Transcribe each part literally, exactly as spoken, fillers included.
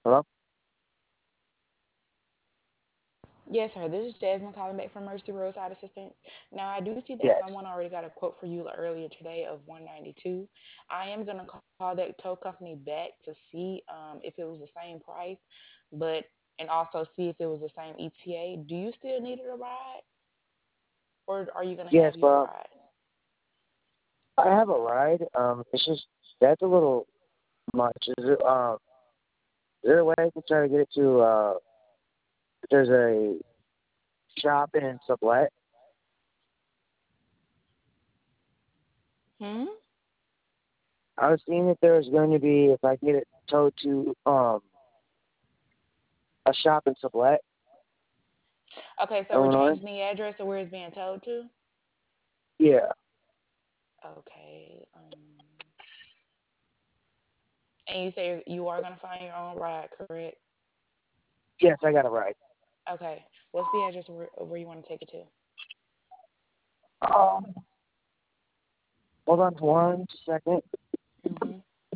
Hello? Yes, sir. This is Jasmine calling back from Mercy Roadside Assistance. Now, I do see that Yes. someone already got a quote for you earlier today of one ninety-two. I am gonna call that tow company back to see um, if it was the same price, but and also see if it was the same E T A. Do you still need a ride, or are you gonna Yes, have your but ride? I have a ride. Um, it's just that's a little much. Is it, um, is there a way I can try to get it to? Uh, there's a shop in Sublet. Hmm. I was seeing if there was going to be if I can get it towed to um a shop in Sublet, Okay, so we're Illinois. changing the address to where it's being towed to. Yeah. Okay. Um, and you say you are gonna find your own ride, correct? Yes, I got a ride. Okay. What's the address where, where you want to take it to? Um, hold on one second. Hmm.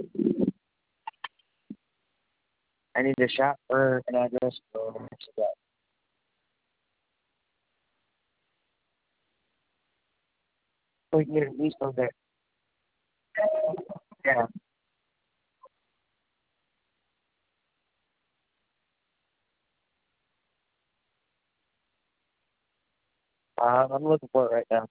I need a shop for an address for Sublet. We can get it at least over there. Yeah. Uh, I'm looking for it right now.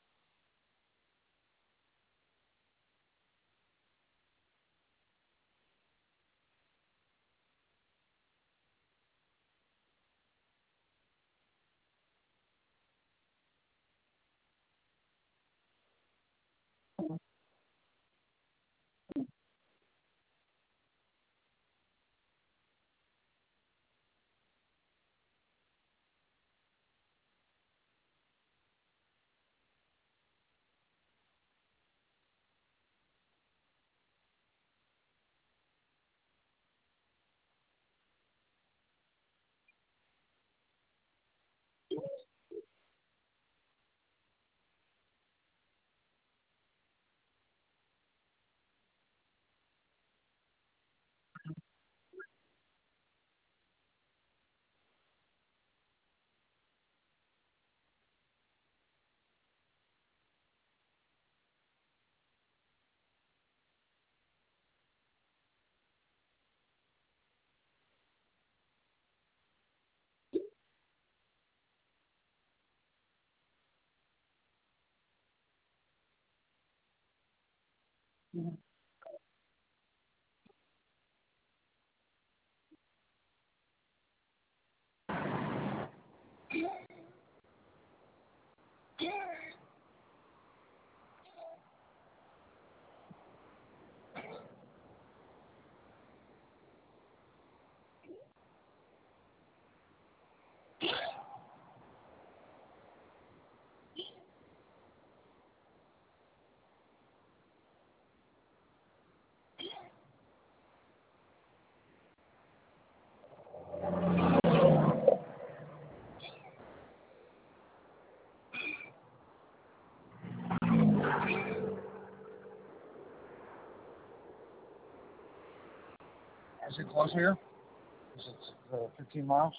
Is it close here? Is it uh, fifteen miles?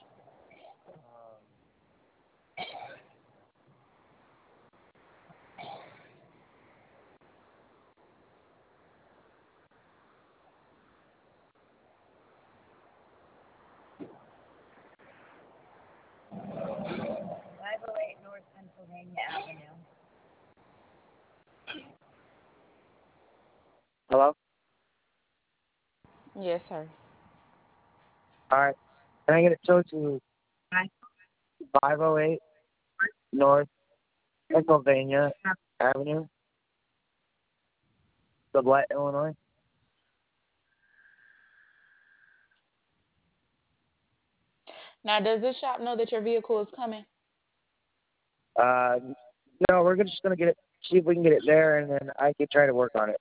five oh eight North Pennsylvania Avenue. Hello? Yes, sir. All right. Can I get it towed to five oh eight North Pennsylvania Avenue, Sublette, Illinois? Now, does this shop know that your vehicle is coming? Uh, no, we're just going to get it, see if we can get it there, and then I can try to work on it.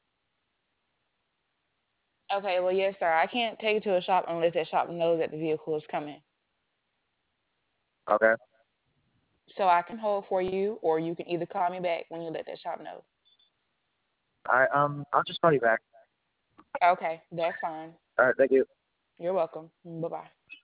Okay, well, yes, sir. I can't take it to a shop unless that shop knows that the vehicle is coming. Okay. So I can hold for you, or you can either call me back when you let that shop know. All right. Um, I'll just call you back. Okay, that's fine. All right. Thank you. You're welcome. Bye bye.